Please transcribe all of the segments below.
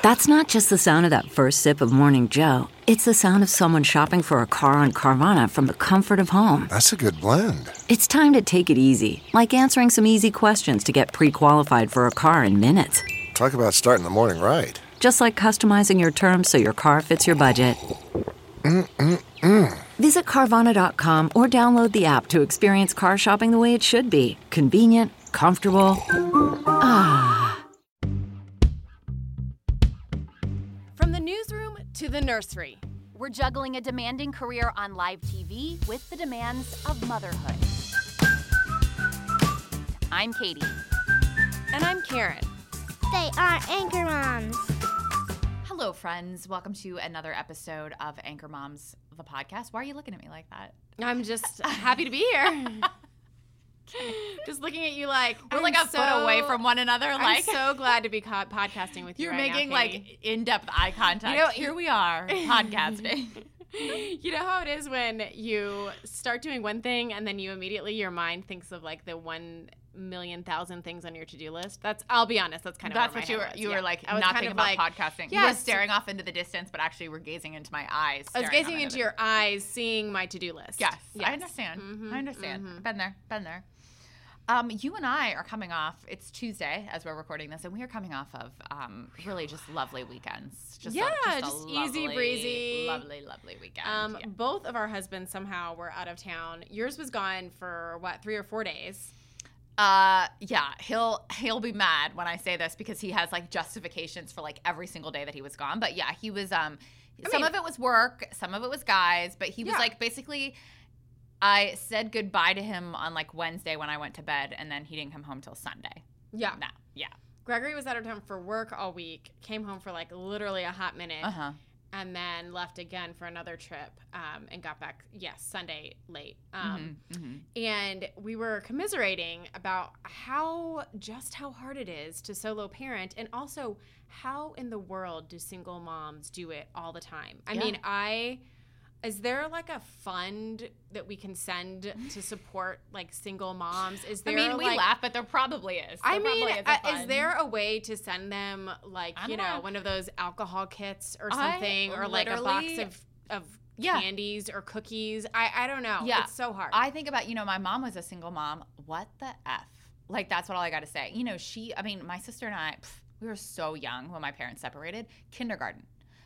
That's not just the sound of that first sip of Morning Joe. It's the sound of someone shopping for a car on Carvana from the comfort of home. That's a good blend. It's time to take it easy, like answering some easy questions to get pre-qualified for a car in minutes. Talk about starting the morning right. Just like customizing your terms so your car fits your budget. Visit Carvana.com or download the app to experience car shopping the way it should be. Convenient, comfortable. From the newsroom to the nursery, we're juggling a demanding career on live TV with the demands of motherhood. I'm Katie. And I'm Karen. They are Anchor Moms. Hello, friends. Welcome to another episode of Anchor Moms, the podcast. Why are you looking at me like that? I'm just happy to be here. Just looking at you like we're like a foot away from one another. I'm so glad to be podcasting with you. You're right making now, like in-depth eye contact. Here we are podcasting. You know how it is when you start doing one thing and then you immediately your mind thinks of like the 1,000,000 things on your to-do list. I'll be honest, that's kind of that's what you were like not thinking about podcasting. Yes. You were staring off into the distance, but actually were gazing into my eyes. I was gazing into your eyes, seeing my to-do list. Yes. I understand. Mm-hmm. I understand. Mm-hmm. Been there. You and I are coming off, it's Tuesday as we're recording this, and we are coming off of really just lovely weekends. Just lovely, easy breezy. Lovely weekend. Both of our husbands somehow were out of town. Yours was gone for, 3 or 4 days? Yeah, he'll be mad when I say this because he has like justifications for like every single day that he was gone. But yeah, he was, some of it was work, some of it was guys, but he was like basically... I said goodbye to him on like Wednesday when I went to bed, and then he didn't come home till Sunday. Yeah. No. Yeah. Gregory was out of town for work all week, came home for like literally a hot minute, and then left again for another trip, and got back, Sunday late. And we were commiserating about how hard it is to solo parent, and also how in the world do single moms do it all the time? I mean, is there like a fund that we can send to support like single moms? Is there? We laugh, but there probably is. Is there a way to send them like one of those alcohol kits or something, or like a box of candies or cookies? I don't know. Yeah, it's so hard. I think about my mom was a single mom. What the F? Like that's what all I got to say. My sister and I, we were so young when my parents separated. Kindergarten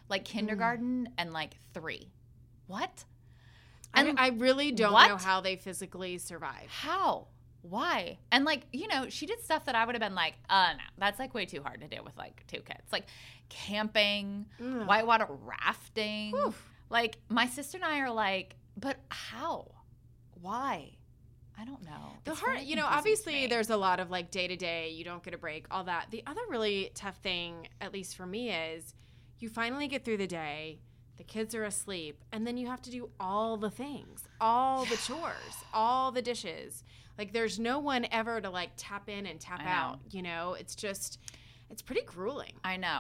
and like 3. What? And I really don't know how they physically survive. How? Why? And she did stuff that I would have been like, no, that's like way too hard to do with like 2 kids. Like camping, whitewater rafting. Oof. Like my sister and I are like, but how? Why? I don't know. The hard, obviously there's a lot of like day to day, you don't get a break, all that. The other really tough thing, at least for me, is you finally get through the day. The kids are asleep, and then you have to do all the things, all the chores, all the dishes. Like, there's no one ever to, like, tap in and tap out, It's just, it's pretty grueling. I know.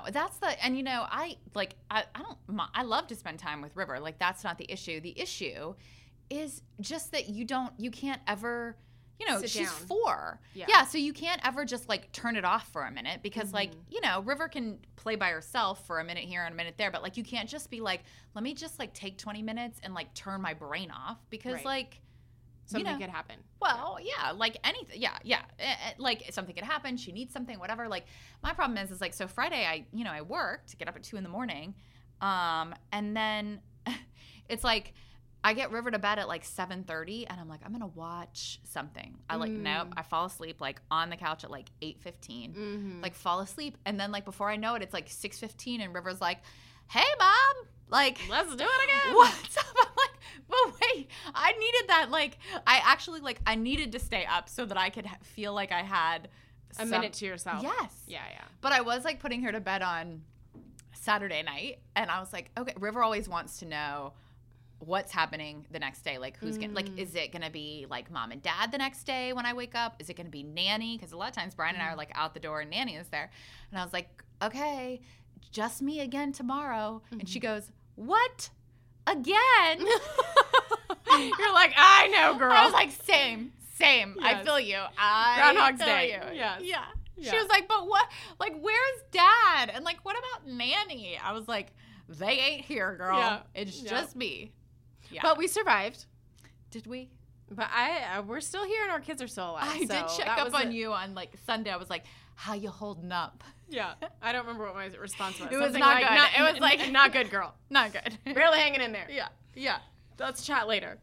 I love to spend time with River. Like, that's not the issue. The issue is just that you can't ever... she's 4. Yeah, so you can't ever just, like, turn it off for a minute because, River can play by herself for a minute here and a minute there, but, like, you can't just be like, let me just, like, take 20 minutes and, like, turn my brain off because, like, something could happen. Well, like, anything. Yeah. Like, something could happen. She needs something, whatever. Like, my problem is like, so Friday I worked to get up at 2 a.m, and then it's like, I get River to bed at like 7:30, and I'm like, I'm gonna watch something. Nope. I fall asleep like on the couch at like 8:15, like fall asleep, and then like before I know it, it's like 6:15, and River's like, "Hey, Mom, like let's do it again. What's up?" I'm like, "But wait, I needed that. Like, I needed to stay up so that I could feel like I had a minute to yourself." Yes. Yeah. But I was like putting her to bed on Saturday night, and I was like, okay, River always wants to know what's happening the next day. Like, who's is it gonna be like mom and dad the next day when I wake up? Is it gonna be nanny? Because a lot of times Brian and I are like out the door and nanny is there, and I was like, okay, just me again tomorrow. And she goes, what? Again? You're like, I know, girl. I was like, same. Yes. I feel you. Groundhog's Day. You. Yes. Yeah. She was like, but what? Like, where's dad? And like, what about nanny. I was like, they ain't here, girl. Yeah. It's just me. Yeah. But we survived. Did we? But we're still here and our kids are still alive. I did check up on you on like Sunday. I was like, how you holding up? Yeah. I don't remember what my response was. It was Something not like, good. It was like, not good, girl. Not good. Barely hanging in there. Yeah. Yeah. Let's chat later.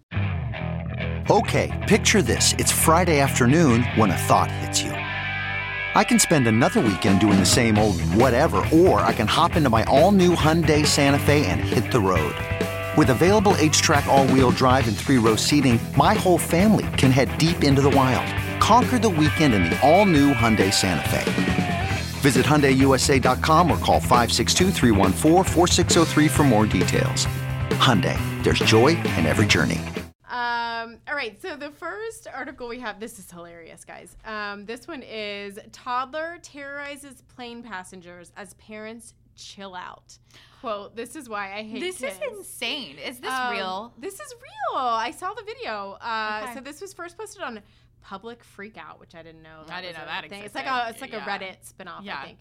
Okay, picture this. It's Friday afternoon when a thought hits you. I can spend another weekend doing the same old whatever, or I can hop into my all-new Hyundai Santa Fe and hit the road. With available H-Track all-wheel drive and 3-row seating, my whole family can head deep into the wild. Conquer the weekend in the all-new Hyundai Santa Fe. Visit HyundaiUSA.com or call 562-314-4603 for more details. Hyundai, there's joy in every journey. All right, so the first article we have, this is hilarious, guys. This one is Toddler Terrorizes Plane Passengers as Parents Chill Out. Quote, this is why I hate This kids. is insane. Is this real? This is real. I saw the video. Okay. So this was first posted on Public Freakout, which I didn't know. I didn't know that thing. existed. It's like a Yeah. Reddit spinoff, Yeah. I think.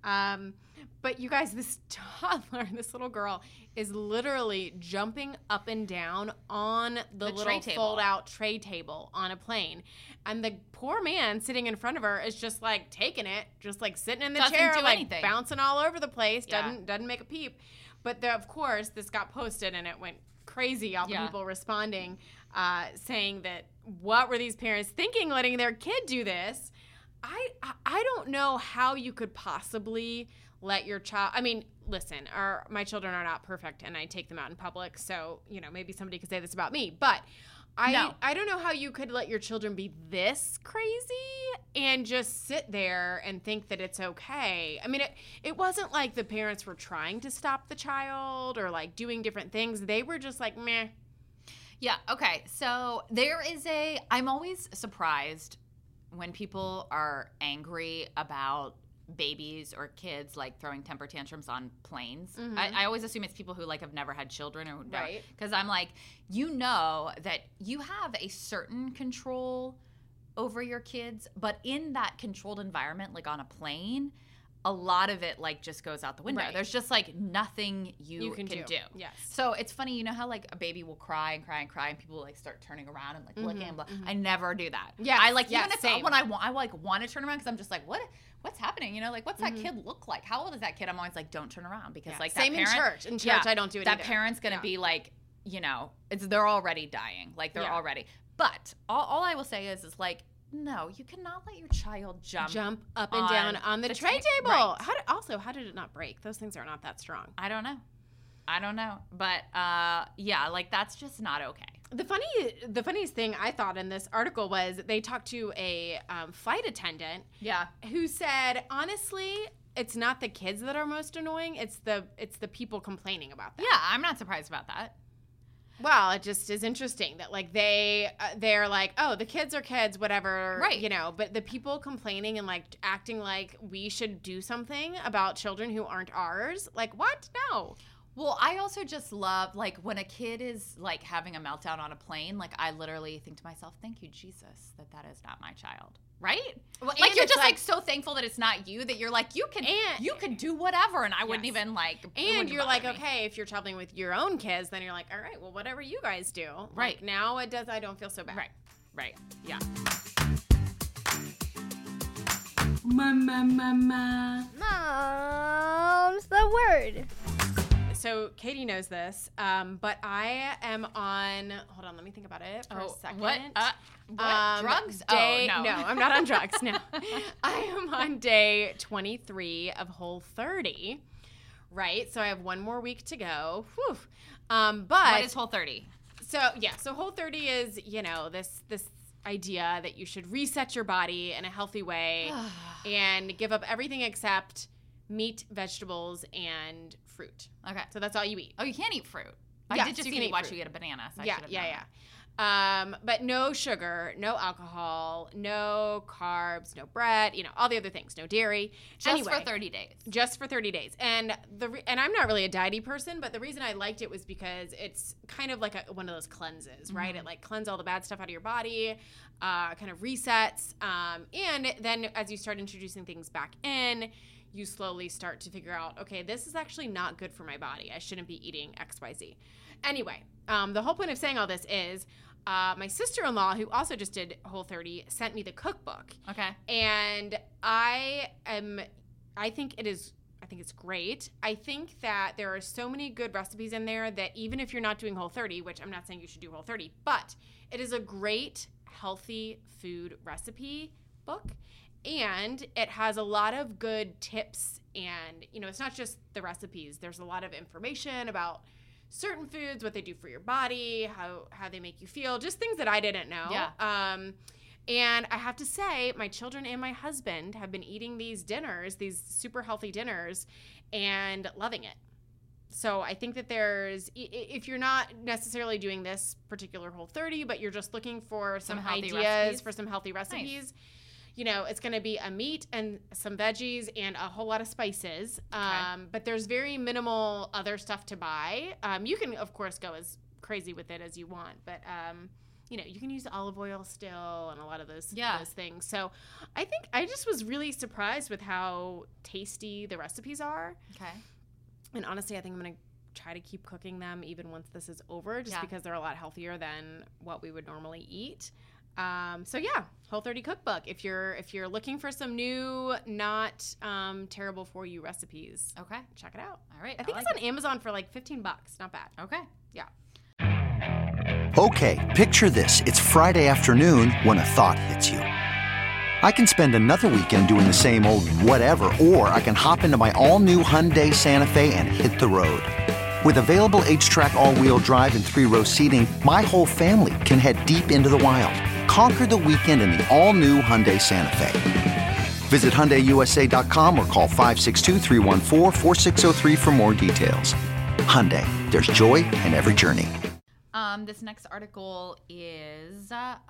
But you guys, this toddler, this little girl, is literally jumping up and down on the tray little table. fold-out tray table on a plane, and the poor man sitting in front of her is just like taking it, just like sitting in the Doesn't chair, do like anything. bouncing all over the place. Yeah. Doesn't make a peep. But of course, this got posted and it went crazy. All the Yeah. people responding, saying that what were these parents thinking, letting their kid do this? I don't know how you could possibly let your child. I mean, listen, my children are not perfect, and I take them out in public, so maybe somebody could say this about me, but. No. I don't know how you could let your children be this crazy and just sit there and think that it's okay. I mean, it wasn't like the parents were trying to stop the child or like doing different things. They were just like, meh. Yeah, okay. So I'm always surprised when people are angry about babies or kids like throwing temper tantrums on planes. Mhm. I always assume it's people who like have never had children or Right. Because I'm like, that you have a certain control over your kids, but in that controlled environment, like on a plane, a lot of it like just goes out the window. Right. There's just like nothing you can do. Yes. So it's funny, you know how like a baby will cry and cry and cry, and people will like start turning around and like looking and blah. I never do that. Yes, I like yes, even if same. when I want to turn around because I'm just like, what's happening? Like what's that kid look like? How old is that kid? I'm always like, don't turn around because Yeah. like Same that in parent, church. In church, I don't do it That either. parent's gonna Yeah. be like, they're already dying. Like they're Yeah. already. But all I will say is like, no, you cannot let your child jump up and down on the tray table. Right. How did it not break? Those things are not that strong. I don't know. But yeah, like that's just not okay. The funniest thing I thought in this article was they talked to a flight attendant Yeah. who said, honestly, it's not the kids that are most annoying. It's the people complaining about that. Yeah, I'm not surprised about that. Well, it just is interesting that like they're like, oh, the kids are kids, whatever, Right. But the people complaining and like acting like we should do something about children who aren't ours, like what? No. Well, I also just love, like, when a kid is, like, having a meltdown on a plane, like, I literally think to myself, thank you, Jesus, that is not my child. Right? Well, Like, and you're it's just, like, so thankful that it's not you that you're like, you can do whatever, and I wouldn't Yes. even, like, it And wouldn't you're bother like, me. okay, if you're traveling with your own kids, then you're like, all right, well, whatever you guys do. Right. Like, now I don't feel so bad. Right. Yeah. Mama. Mom's the word. So Katie knows this, but I am on. Hold on, let me think about it for a second. What? Drugs? Day, no. I'm not on drugs. No, I am on day 23 of Whole 30. Right, so I have one more week to go. Whew. But What is Whole 30? So Whole 30 is this idea that you should reset your body in a healthy way and give up everything except meat, vegetables, and fruit. Okay. So that's all you eat. Oh, you can't eat fruit. Yeah, I did just you can eat watch fruit. you eat a banana, so I Yeah, should have known that. But no sugar, no alcohol, no carbs, no bread, all the other things, no dairy. Just for 30 days. Just for 30 days. And and I'm not really a diety person, but the reason I liked it was because it's kind of like one of those cleanses, right? It like cleanses all the bad stuff out of your body, kind of resets. And then as you start introducing things back in, you slowly start to figure out, okay, this is actually not good for my body. I shouldn't be eating XYZ. Anyway, the whole point of saying all this is my sister-in-law, who also just did Whole30, sent me the cookbook. Okay. And I think it's great. I think that there are so many good recipes in there that even if you're not doing Whole30, which I'm not saying you should do Whole30, but it is a great healthy food recipe book. And it has a lot of good tips, and it's not just the recipes. There's a lot of information about certain foods, what they do for your body, how they make you feel, just things that I didn't know. Yeah. And I have to say, my children and my husband have been eating these dinners, these super healthy dinners, and loving it. So I think that if you're not necessarily doing this particular Whole30, but you're just looking for some ideas recipes. For some healthy recipes, nice. It's going to be a meat and some veggies and a whole lot of spices. Okay. But there's very minimal other stuff to buy. You can, of course, go as crazy with it as you want, but you can use olive oil still and a lot of those things. So I think I just was really surprised with how tasty the recipes are. Okay. And honestly, I think I'm going to try to keep cooking them even once this is over, just because they're a lot healthier than what we would normally eat. Whole30 cookbook. If you're looking for some new, not terrible for you recipes, okay, check it out. All right. I think it's on Amazon for like $15. Not bad. Okay. Yeah. Okay, picture this. It's Friday afternoon when a thought hits you. I can spend another weekend doing the same old whatever, or I can hop into my all-new Hyundai Santa Fe and hit the road. With available H-Track all-wheel drive and 3-row seating, my whole family can head deep into the wild. Conquer the weekend in the all-new Hyundai Santa Fe. Visit HyundaiUSA.com or call 562-314-4603 for more details. Hyundai, there's joy in every journey. This next article is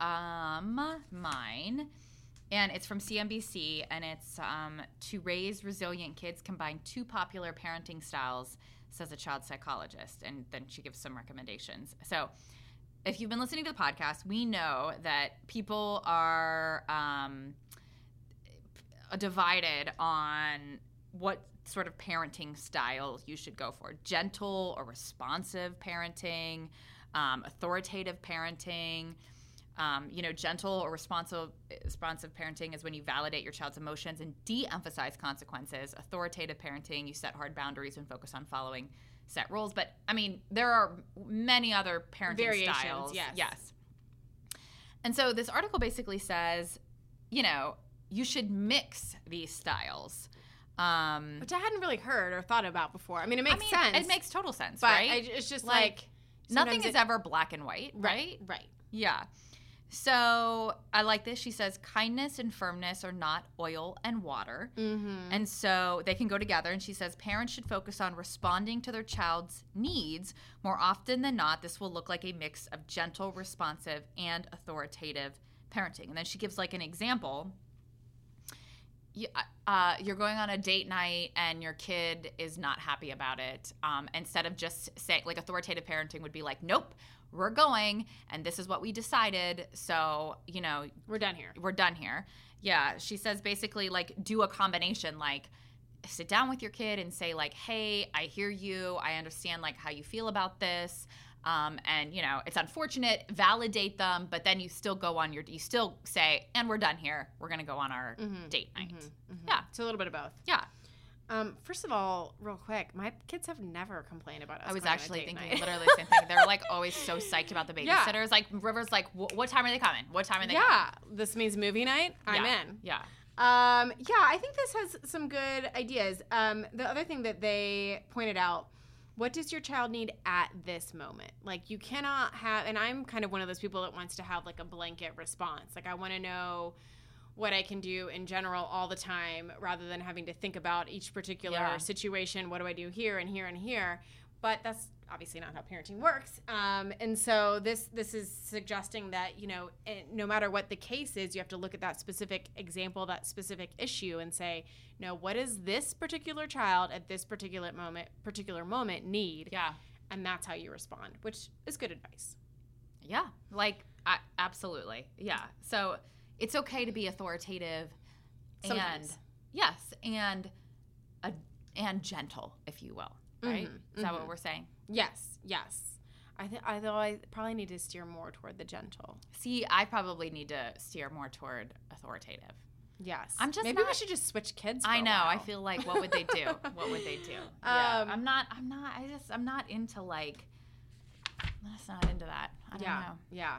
mine, and it's from CNBC, and it's to raise resilient kids, combine two popular parenting styles, says a child psychologist, and then she gives some recommendations. So if you've been listening to the podcast, we know that people are divided on what sort of parenting style you should go for. Gentle or responsive parenting, authoritative parenting. Gentle or responsive parenting is when you validate your child's emotions and de-emphasize consequences. Authoritative parenting, you set hard boundaries and focus on following set rules. But, there are many other parenting variations, styles. Yes. And so this article basically says, you should mix these styles. Which I hadn't really heard or thought about before. It makes sense. It makes total sense, but right? It's just like nothing is ever black and white, right? Right. Yeah. So I like this. She says kindness and firmness are not oil and water. Mm-hmm. And so they can go together. And she says parents should focus on responding to their child's needs. More often than not, this will look like a mix of gentle, responsive, and authoritative parenting. And then she gives like an example. You're going on a date night and your kid is not happy about it. Instead of just saying, like, authoritative parenting would be like, nope, we're going and this is what we decided. So, we're done here. We're done here. Yeah. She says basically like do a combination, like sit down with your kid and say like, hey, I hear you. I understand like how you feel about this. And it's unfortunate, validate them, but then you still go on you still say, and we're done here. We're going to go on our date night. Mm-hmm. Yeah. It's a little bit of both. Yeah. First of all, real quick, my kids have never complained about us. I was actually thinking literally the same thing. They're like always so psyched about the babysitters. Yeah. Like River's like, what time are they coming? What time are they coming? Yeah. This means movie night. I'm in. Yeah. I think this has some good ideas. The other thing that they pointed out, what does your child need at this moment? Like you cannot have, and I'm kind of one of those people that wants to have like a blanket response. Like I want to know what I can do in general all the time rather than having to think about each particular situation. What do I do here and here and here? But that's obviously not how parenting works. And so this is suggesting that, no matter what the case is, you have to look at that specific example, that specific issue and say, no, what does this particular child at this particular moment need? Yeah. And that's how you respond, which is good advice. Yeah. Absolutely. Yeah. So it's okay to be authoritative. Sometimes. And yes. And and gentle, if you will, right? Is that what we're saying? Yes. Although I probably need to steer more toward the gentle. See, I probably need to steer more toward authoritative. Yes. Maybe we should just switch kids. For I know. A while. I feel like, what would they do? Yeah. I'm not into like. I'm just not into that. I don't know.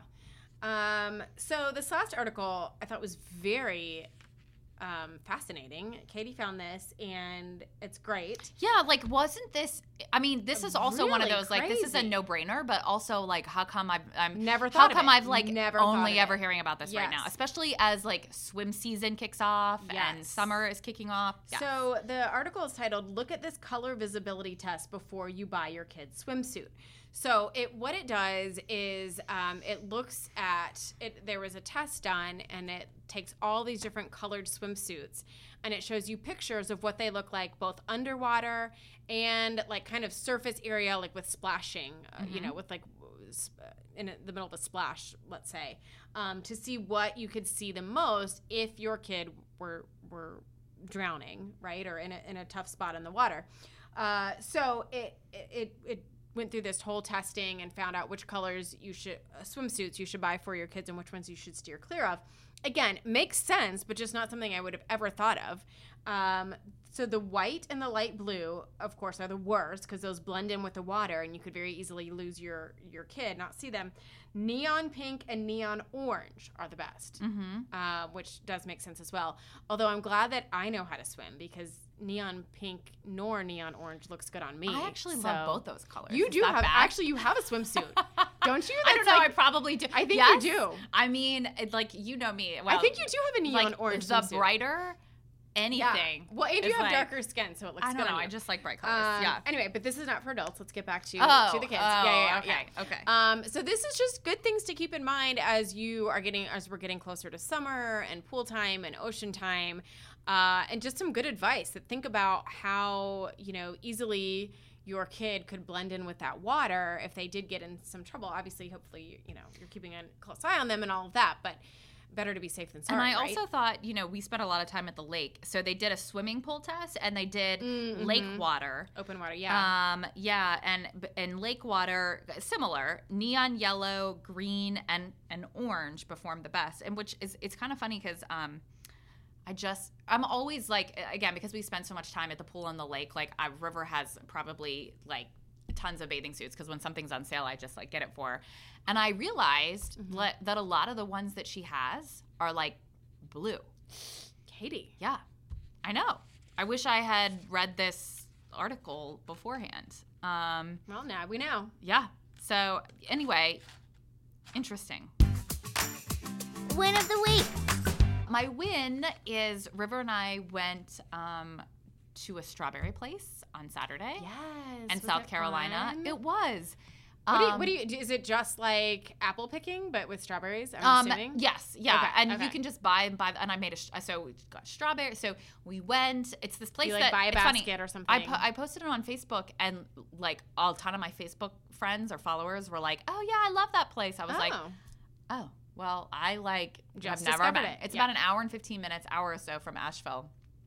Yeah. So this last article I thought was very fascinating. Katie found this, and it's great. Yeah, like, wasn't this? I mean, this is also one of Really those like, this is a no-brainer, but also like, how come I'm never thought of it. I've like Never only thought of ever it. hearing about this right now, Yes. especially as like swim season kicks off and summer is kicking off. Yes. So the article is titled, "Look at this color visibility test before you buy your kid's swimsuit." So what it does is it looks at it. There was a test done, and it takes all these different colored swimsuits, and it shows you pictures of what they look like both underwater and like kind of surface area, like with splashing, you know, with like in the middle of a splash, let's say, to see what you could see the most if your kid were drowning, right, or in a tough spot in the water. So it went through this whole testing and found out which colors swimsuits you should buy for your kids and which ones you should steer clear of. Again, makes sense, but just not something I would have ever thought of. So the white and the light blue, of course, are the worst because those blend in with the water and you could very easily lose your kid, not see them. Neon pink and neon orange are the best, which does make sense as well. Although I'm glad that I know how to swim because neon pink nor neon orange looks good on me. I actually love both those colors. You do have actually you have a swimsuit, don't you? I don't know. I probably do. I think you do. I mean, like, you know me. Well, I think you do have a neon like, orange the swimsuit. brighter anything. Well, and you is have like, darker skin, so it looks I good don't know. on you. I just like bright colors. Yeah. Anyway, but this is not for adults. Let's get back to the kids. Okay. So this is just good things to keep in mind as we're getting closer to summer and pool time and ocean time, and just some good advice that think about how easily your kid could blend in with that water if they did get in some trouble. Obviously, hopefully, you're keeping a close eye on them and all of that, but better to be safe than sorry. And I right? also thought, we spent a lot of time at the lake. So they did a swimming pool test and they did lake water. Open water, yeah. And lake water, similar, neon yellow, green, and orange performed the best. And it's kind of funny because I'm always like, again, because we spend so much time at the pool and the lake, like River has probably like tons of bathing suits because when something's on sale, I just like get it for her. And I realized that a lot of the ones that she has are like blue. Katie. Yeah, I know. I wish I had read this article beforehand. Well, now we know. Yeah. So anyway, interesting. Win of the week. My win is River and I went to a strawberry place on Saturday. Yes. In South Carolina. Fun? It was. What do you do? Is it just like apple picking but with strawberries? I'm assuming. Yes, yeah, Okay, and okay. you can just buy. And I made so we got strawberry. So we went. It's this place You that buy a it's basket funny. or something. I posted it on Facebook, and like a ton of my Facebook friends or followers were like, "Oh yeah, I love that place." I was like, "Oh, well, I Just have never been." discovered it. It's Yeah. about an hour and 15 minutes, hour or so from Asheville.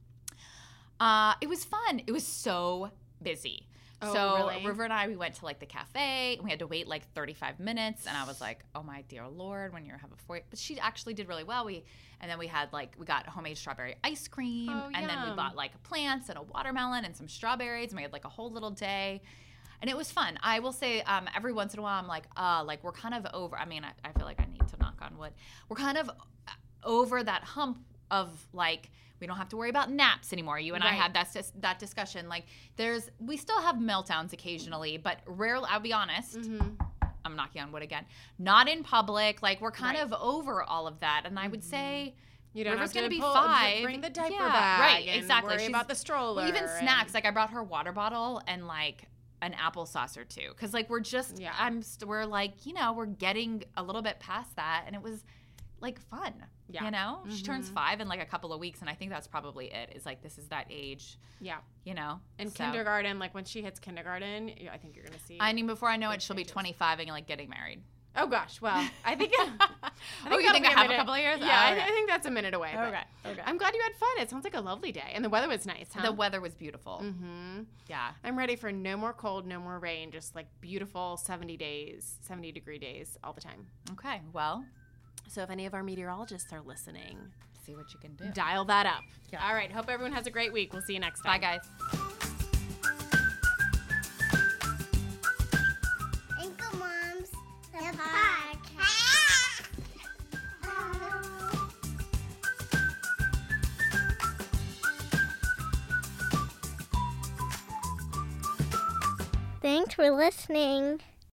It was fun. It was so busy. Oh, So really? River and I, we went to like the cafe and we had to wait like 35 minutes. And I was like, oh my dear Lord, when you have a foyer. But she actually did really well. And then we got homemade strawberry ice cream. Oh, and then we yum. bought like plants and a watermelon and some strawberries. And we had like a whole little day. And it was fun. I will say every once in a while I'm like we're kind of over. I mean, I feel like I need to knock on wood. We're kind of over that hump of like, we don't have to worry about naps anymore. You and I had that discussion. Like we still have meltdowns occasionally, but rarely, I'll be honest, I'm knocking on wood again, not in public. Like we're kind of over all of that. And I would say You don't River's have to going to be pull- 5. Bring the diaper Yeah, bag. right, and exactly. Worry She's- about the stroller. Well, even and- snacks. Like I brought her water bottle and like an applesauce or two. Cause like we're just, we're like, we're getting a little bit past that. And it was like fun. Yeah. She turns 5 in like a couple of weeks, and I think that's probably it. Is like this is that age. Yeah. And Kindergarten, like when she hits kindergarten, I think you're gonna see. I mean, before I know it, she'll be 25 and like getting married. Oh gosh, well, I think You think I have a couple of years? Yeah, Oh, okay. I think that's a minute away. but Okay. I'm glad you had fun. It sounds like a lovely day. And the weather was nice, huh? The weather was beautiful. Mm-hmm. Yeah. I'm ready for no more cold, no more rain, just like beautiful 70-degree days all the time. Okay, well, So if any of our meteorologists are listening, see what you can do. dial that up. Yeah. All right. Hope everyone has a great week. We'll see you next Bye, time. guys. Anchor Moms, the podcast. Thanks for listening.